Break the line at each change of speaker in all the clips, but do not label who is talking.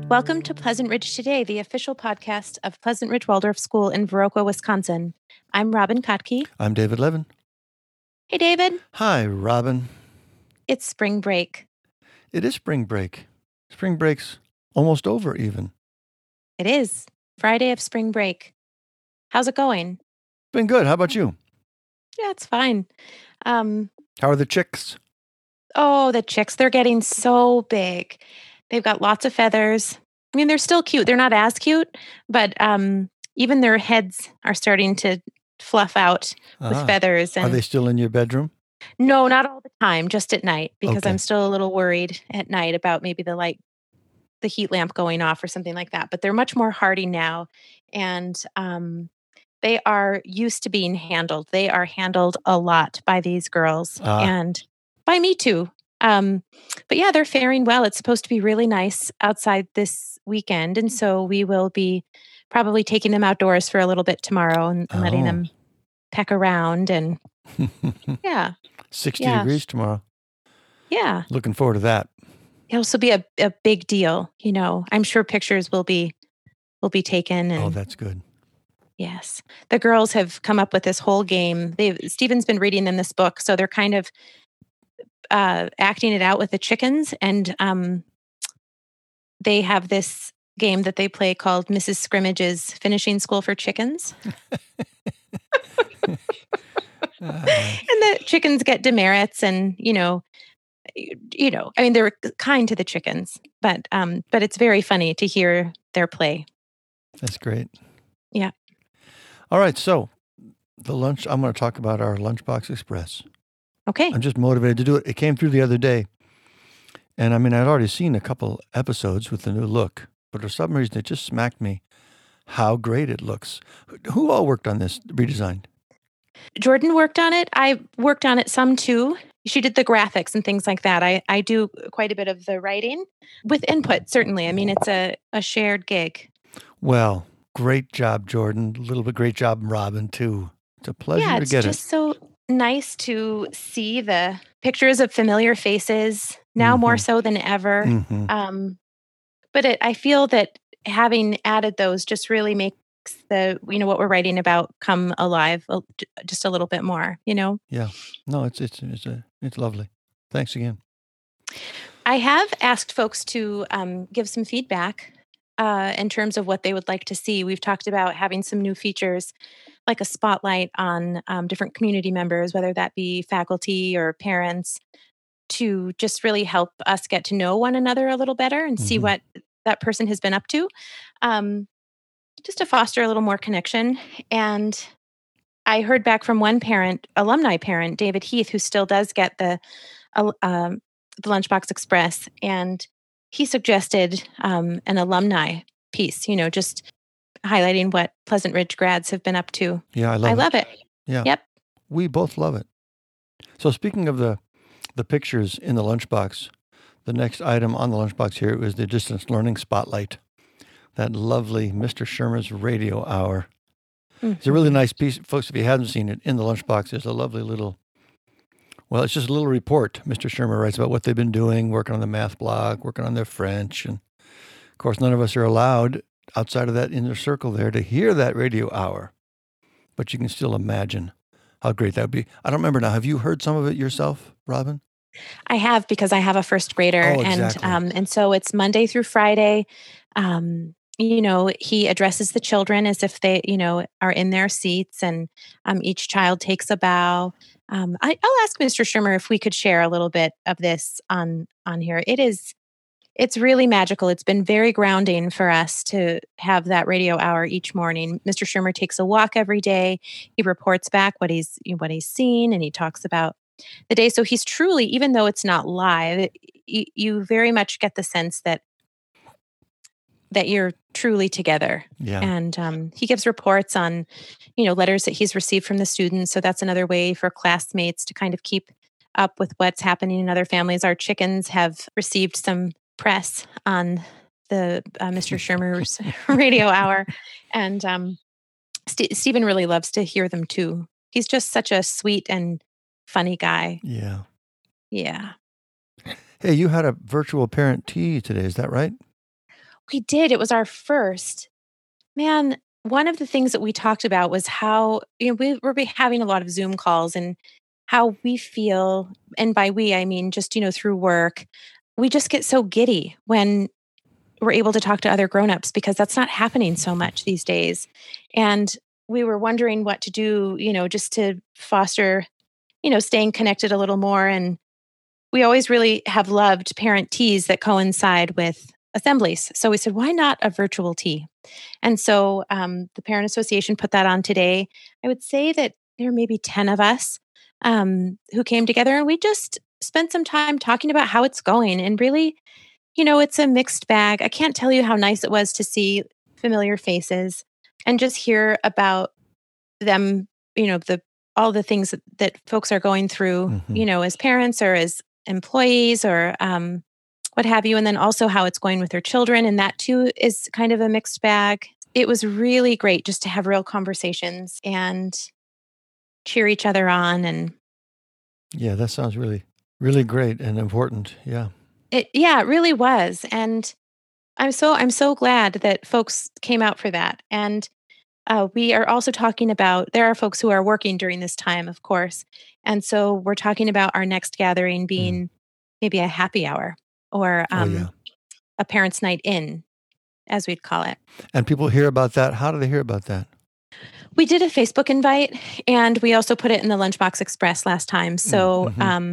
Welcome to Pleasant Ridge Today, the official podcast of Pleasant Ridge Waldorf School in Viroqua, Wisconsin. I'm Robin Kotke.
I'm David Levin.
Hey, David.
Hi, Robin.
It's spring break.
It is spring break. Spring break's almost over even.
It is. Friday of spring break. How's it going?
Been good. How about you?
Yeah, it's fine.
How are the chicks?
Oh, the chicks, they're getting so big. They've got lots of feathers. I mean, they're still cute. They're not as cute, but even their heads are starting to fluff out with feathers.
And are they still in your bedroom?
No, not all the time, just at night, because
Okay.
I'm still a little worried at night about maybe the heat lamp going off or something like that. But they're much more hardy now. And they are used to being handled. They are handled a lot by these girls and by me too. But yeah, they're faring well. It's supposed to be really nice outside this weekend. And so we will be probably taking them outdoors for a little bit tomorrow and letting them peck around. And yeah.
60 degrees tomorrow.
Yeah.
Looking forward to that.
It'll also be a big deal. You know, I'm sure pictures will be taken. And
that's good.
yes. The girls have come up with this whole game. Stephen's been reading them this book. So they're kind of acting it out with the chickens. And they have this game that they play called Mrs. Scrimmage's Finishing School for Chickens. And the chickens get demerits and, I mean, they're kind to the chickens, but it's very funny to hear their play.
That's great.
Yeah.
All right. So I'm going to talk about our Lunchbox Express.
Okay.
I'm just motivated to do it. It came through the other day. And I mean, I'd already seen a couple episodes with the new look, but for some reason it just smacked me how great it looks. Who all worked on this redesign?
Jordan worked on it. I worked on it some too. She did the graphics and things like that. I do quite a bit of the writing with input, certainly. I mean, it's a shared gig.
Well, great job, Jordan. A little bit great job, Robin, too. It's a pleasure to get it.
Yeah, it's just so nice to see the pictures of familiar faces now more so than ever.
Mm-hmm.
But I feel that having added those just really makes what we're writing about come alive just a little bit more,
Yeah. No, it's lovely. Thanks again.
I have asked folks to give some feedback in terms of what they would like to see. We've talked about having some new features like a spotlight on different community members, whether that be faculty or parents, to just really help us get to know one another a little better and see what that person has been up to, just to foster a little more connection. And I heard back from one parent, alumni parent, David Heath, who still does get the Lunchbox Express, and he suggested an alumni piece, just highlighting what Pleasant Ridge grads have been up to.
Yeah, I love it.
Yeah.
Yep. We both love it. So speaking of the pictures in the lunchbox, the next item on the lunchbox here is the distance learning spotlight. That lovely Mr. Shermer's radio hour. It's a really nice piece. Folks, if you haven't seen it, in the lunchbox, there's a lovely it's just a little report. Mr. Shermer writes about what they've been doing, working on the math block, working on their French. And of course, none of us are allowed outside of that inner circle there to hear that radio hour. But you can still imagine how great that would be. I don't remember now. Have you heard some of it yourself, Robin?
I have, because I have a first grader.
Oh, exactly.
And so it's Monday through Friday. He addresses the children as if they, are in their seats, and each child takes a bow. I'll ask Mr. Shermer if we could share a little bit of this on here. It's really magical. It's been very grounding for us to have that radio hour each morning. Mr. Shermer takes a walk every day. He reports back what he's seen, and he talks about the day. So he's truly, even though it's not live, you very much get the sense that you're truly together.
Yeah.
And he gives reports on, letters that he's received from the students. So that's another way for classmates to kind of keep up with what's happening in other families. Our chickens have received some press on the Mr. Shermer's radio hour. And Stephen really loves to hear them too. He's just such a sweet and funny guy.
Yeah.
Yeah.
Hey, you had a virtual parent tea today. Is that right?
We did. It was our first. Man, one of the things that we talked about was how, we were having a lot of Zoom calls and how we feel, and by we, I mean just, through work, we just get so giddy when we're able to talk to other grown-ups because that's not happening so much these days. And we were wondering what to do, just to foster, staying connected a little more. And we always really have loved parent teas that coincide with assemblies. So we said, why not a virtual tea? And so the Parent Association put that on today. I would say that there are maybe 10 of us who came together, and we just spent some time talking about how it's going. And really, it's a mixed bag. I can't tell you how nice it was to see familiar faces and just hear about them, all the things that folks are going through, as parents or as employees or what have you. And then also how it's going with their children. And that too is kind of a mixed bag. It was really great just to have real conversations and cheer each other on. And
Yeah, that sounds really, really great and important. Yeah.
it really was. And I'm so glad that folks came out for that. And we are also talking about, there are folks who are working during this time, of course. And so we're talking about our next gathering being maybe a happy hour or a parents' night in, as we'd call it.
And people hear about that. How do they hear about that?
We did a Facebook invite, and we also put it in the Lunchbox Express last time. So,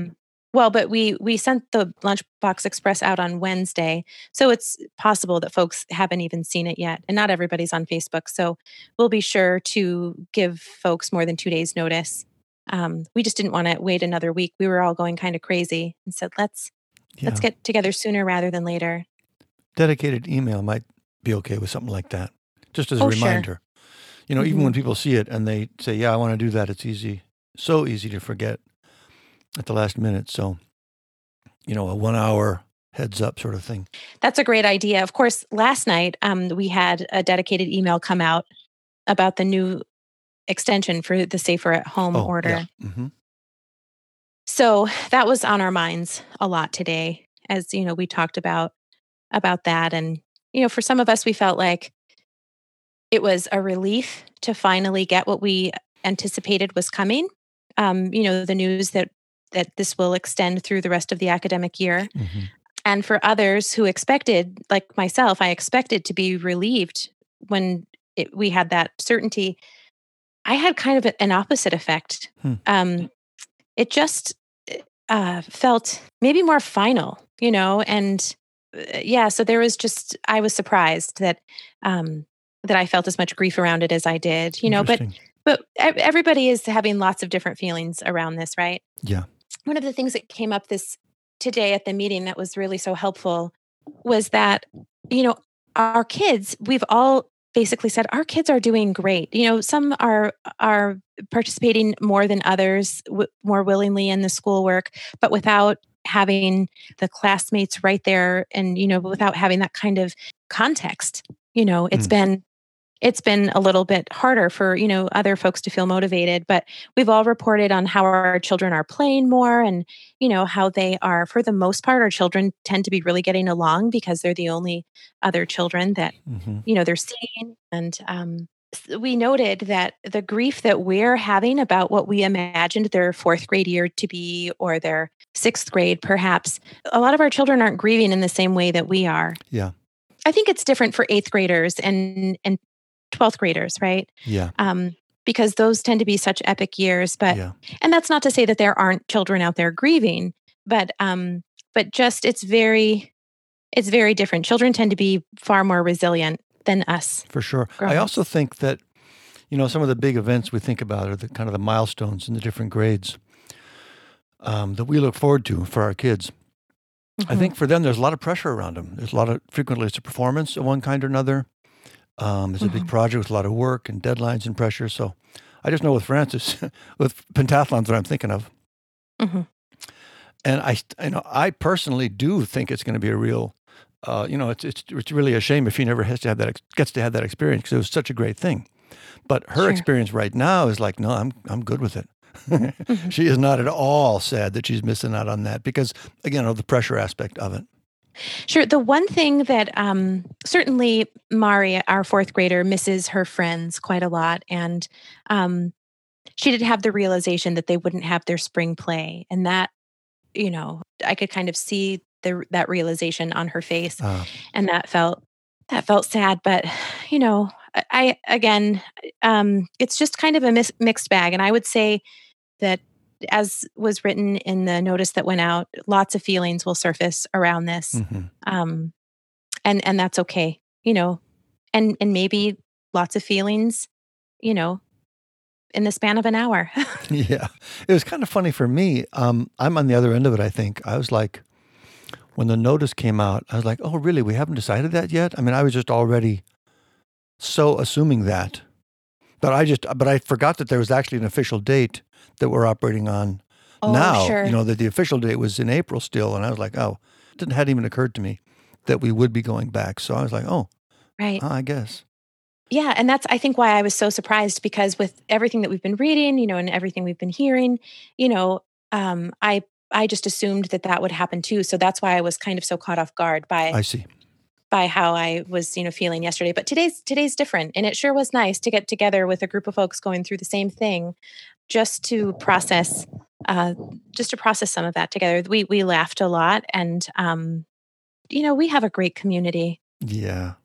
but we sent the Lunchbox Express out on Wednesday. So it's possible that folks haven't even seen it yet. And not everybody's on Facebook. So we'll be sure to give folks more than 2 days notice. We just didn't want to wait another week. We were all going kind of crazy and said, let's get together sooner rather than later.
Dedicated email might be okay with something like that. Just as a reminder. Sure. Even when people see it and they say, yeah, I want to do that, it's so easy to forget at the last minute. So, a 1 hour heads up sort of thing.
That's a great idea. Of course, last night we had a dedicated email come out about the new extension for the Safer at Home order.
Yeah.
So that was on our minds a lot today, as we talked about that. And for some of us, we felt like it was a relief to finally get what we anticipated was coming. The news that this will extend through the rest of the academic year. And for others who expected, like myself, I expected to be relieved when we had that certainty. I had kind of an opposite effect. It just felt maybe more final, and so there was I was surprised that I felt as much grief around it as I did, but everybody is having lots of different feelings around this, right?
Yeah.
One of the things that came up today at the meeting that was really so helpful was that, our kids, we've all basically said our kids are doing great. Some are participating more than others, more willingly in the schoolwork, but without having the classmates right there and, without having that kind of context. It's been a little bit harder for, other folks to feel motivated, but we've all reported on how our children are playing more and, how they are, for the most part, our children tend to be really getting along because they're the only other children that, they're seeing. And we noted that the grief that we're having about what we imagined their fourth grade year to be, or their sixth grade, perhaps, a lot of our children aren't grieving in the same way that we are.
Yeah.
I think it's different for eighth graders and 12th graders, right?
Yeah.
Because those tend to be such epic years. But and that's not to say that there aren't children out there grieving, but just it's very different. Children tend to be far more resilient than us.
For sure. I also think that, some of the big events we think about are the kind of the milestones in the different grades that we look forward to for our kids. I think for them, there's a lot of pressure around them. Frequently it's a performance of one kind or another. It's a big project with a lot of work and deadlines and pressure. So I just know with Francis, with pentathlons that I'm thinking of. And I personally do think it's going to be a real, it's really a shame if he never gets to have that experience, because it was such a great thing. But her experience right now is like, no, I'm good with it. She is not at all sad that she's missing out on that because, again, of the pressure aspect of it.
Sure. The one thing that certainly Mari, our fourth grader, misses her friends quite a lot. And um, she did have the realization that they wouldn't have their spring play. And that, I could kind of see that realization on her face.
Uh,
And that felt sad. But, you know, again, it's just kind of a mixed bag. And I would say that, as was written in the notice that went out, lots of feelings will surface around this,
mhm.
um, and that's okay, and maybe lots of feelings, you know, in the span of an hour.
Yeah. It was kind of funny for me. I'm on the other end of it, I think. I was like, when the notice came out, I was like, oh, really? We haven't decided that yet? I mean, I was just already so assuming that. But I forgot that there was actually an official date that we're operating on
Oh,
now,
sure,
that the official date was in April still. And I was like, oh, hadn't even occurred to me that we would be going back. So I was like, oh,
right.
I guess.
Yeah, and that's, I think, why I was so surprised, because with everything that we've been reading, and everything we've been hearing, you know, I just assumed that that would happen too. So that's why I was kind of so caught off guard by
I see.
by how I was, feeling yesterday. But today's different, and it sure was nice to get together with a group of folks going through the same thing, just to process, uh, some of that together. We laughed a lot, and we have a great community.
Yeah,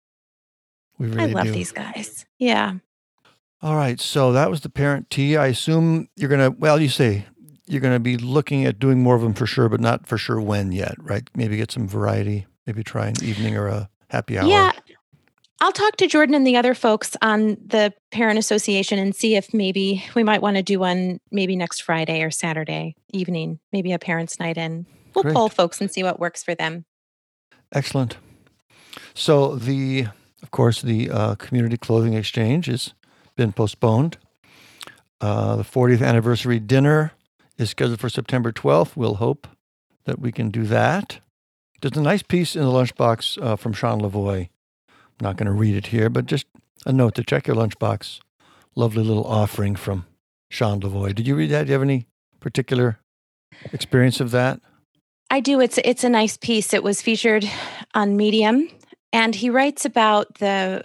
we
I
really
love
do.
these guys. Yeah.
All right. So that was the parent tea. I assume you're going to, well, you say you're going to be looking at doing more of them for sure, but not for sure when yet, right? Maybe get some variety, maybe try an evening or a happy
Yeah,
hour.
I'll talk to Jordan and the other folks on the parent association and see if maybe we might want to do one maybe next Friday or Saturday evening, maybe a parents' night in. We'll poll
Great.
folks and see what works for them.
Excellent. So of course, the community clothing exchange has been postponed. The 40th anniversary dinner is scheduled for September 12th. We'll hope that we can do that. There's a nice piece in the lunchbox from Sean Lavoie. I'm not going to read it here, but just a note to check your lunchbox. Lovely little offering from Sean Lavoie. Did you read that? Do you have any particular experience of that?
I do. It's a nice piece. It was featured on Medium, and he writes about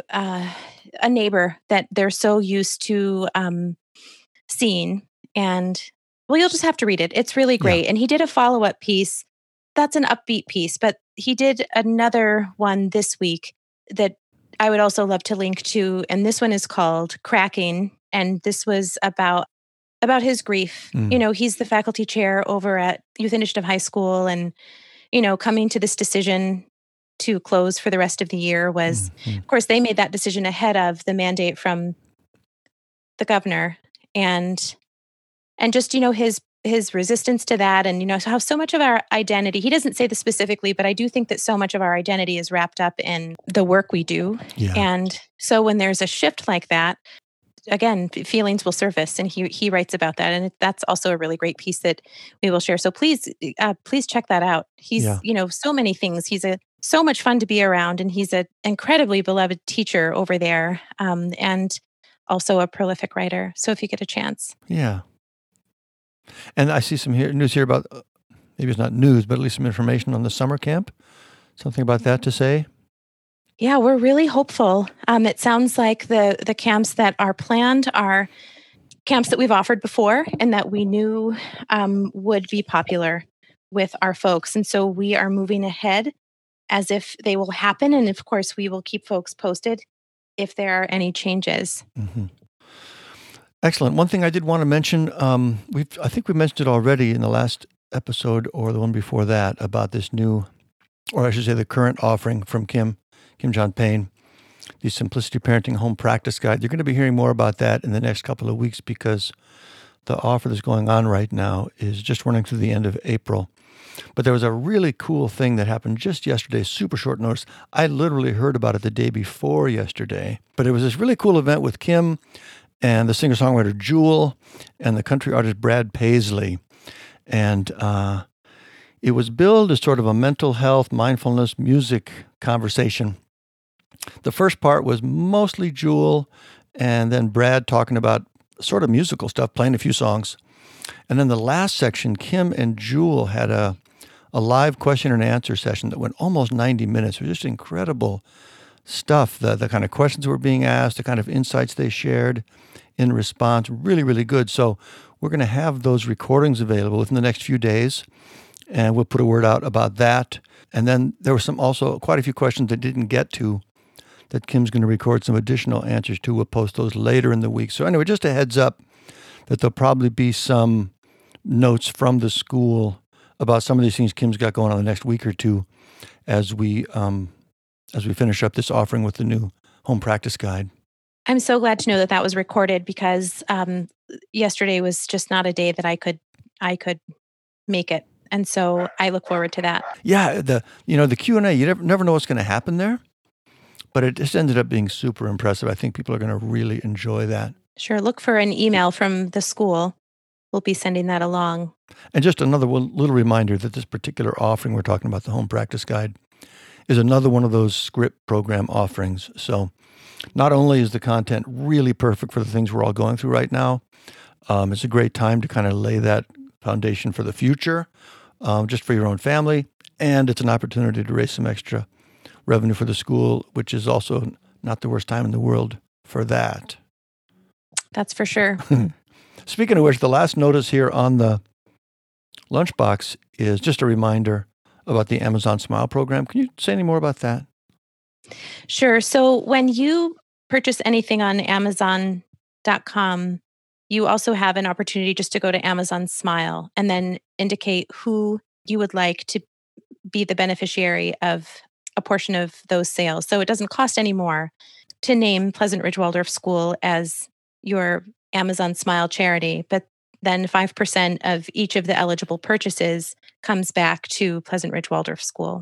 a neighbor that they're so used to seeing. And, well, you'll just have to read it. It's really
Yeah.
great. And he did a follow up piece. That's an upbeat piece, but he did another one this week that I would also love to link to. And this one is called Cracking. And this was about his grief.
Mm.
He's the faculty chair over at Youth Initiative High School, and coming to this decision to close for the rest of the year was,
Mhm.
of course, they made that decision ahead of the mandate from the governor, and just his resistance to that, and how so much of our identity, he doesn't say this specifically, but I do think that so much of our identity is wrapped up in the work we do.
Yeah.
And so when there's a shift like that, again, feelings will surface, and he writes about that, and that's also a really great piece that we will share. So please check that out. He's
Yeah.
so many things. He's so much fun to be around, and he's an incredibly beloved teacher over there, and also a prolific writer. So if you get a chance.
Yeah. And I see some news here about, maybe it's not news, but at least some information on the summer camp. Something about that to say?
Yeah, we're really hopeful. It sounds like the camps that are planned are camps that we've offered before, and that we knew would be popular with our folks. And so we are moving ahead as if they will happen. And of course, we will keep folks posted if there are any changes.
Mm-hmm. Excellent. One thing I did want to mention, I think we mentioned it already in the last episode or the one before that, about this new, or I should say the current offering from Kim John Payne, the Simplicity Parenting Home Practice Guide. You're going to be hearing more about that in the next couple of weeks, because the offer that's going on right now is just running through the end of April. But there was a really cool thing that happened just yesterday, super short notice. I literally heard about it the day before yesterday. But it was this really cool event with Kim and the singer-songwriter Jewel and the country artist Brad Paisley. And it was billed as sort of a mental health, mindfulness, music conversation. The first part was mostly Jewel, and then Brad talking about sort of musical stuff, playing a few songs. And then the last section, Kim and Jewel had a a live question and answer session that went almost 90 minutes. It was just incredible stuff. The kind of questions were being asked, the kind of insights they shared in response, really, really good. So we're going to have those recordings available within the next few days, and we'll put a word out about that. And then there were also quite a few questions that didn't get to that Kim's going to record some additional answers to. We'll post those later in the week. So anyway, just a heads up that there'll probably be some notes from the school about some of these things Kim's got going on the next week or two as we finish up this offering with the new home practice guide.
I'm so glad to know that was recorded, because yesterday was just not a day that I could make it. And so I look forward to that.
Yeah, the Q&A, you never know what's going to happen there, but it just ended up being super impressive. I think people are going to really enjoy that.
Sure. Look for an email from the school. We'll be sending that along.
And just another little reminder that this particular offering we're talking about, the home practice guide, is another one of those script program offerings. So not only is the content really perfect for the things we're all going through right now, it's a great time to kind of lay that foundation for the future, just for your own family. And it's an opportunity to raise some extra revenue for the school, which is also not the worst time in the world for that.
That's for sure.
Speaking of which, the last notice here on the lunchbox is just a reminder about the Amazon Smile program. Can you say any more about that?
Sure. So when you purchase anything on Amazon.com, you also have an opportunity just to go to Amazon Smile and then indicate who you would like to be the beneficiary of a portion of those sales. So it doesn't cost any more to name Pleasant Ridge Waldorf School as your Amazon Smile charity, but then 5% of each of the eligible purchases comes back to Pleasant Ridge Waldorf School.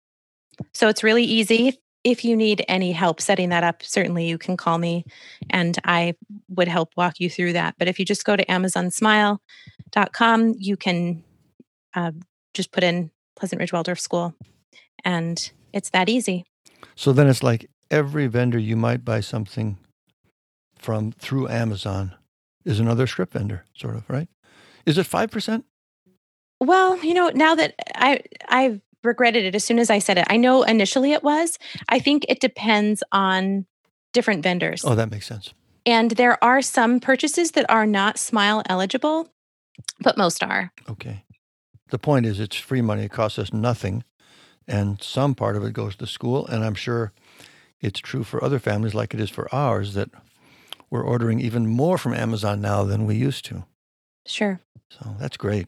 So it's really easy. If you need any help setting that up, certainly you can call me and I would help walk you through that. But if you just go to AmazonSmile.com, you can just put in Pleasant Ridge Waldorf School, and it's that easy.
So then it's like every vendor you might buy something from through Amazon is another script vendor, sort of, right? Is it 5%?
Well, now that I regretted it as soon as I said it. I know initially it was. I think it depends on different vendors.
Oh, that makes sense.
And there are some purchases that are not Smile eligible, but most are.
Okay. The point is it's free money. It costs us nothing. And some part of it goes to school. And I'm sure it's true for other families like it is for ours that we're ordering even more from Amazon now than we used to.
Sure.
So that's great.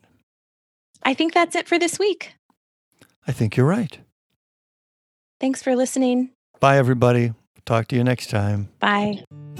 I think that's it for this week.
I think you're right.
Thanks for listening.
Bye, everybody. Talk to you next time.
Bye.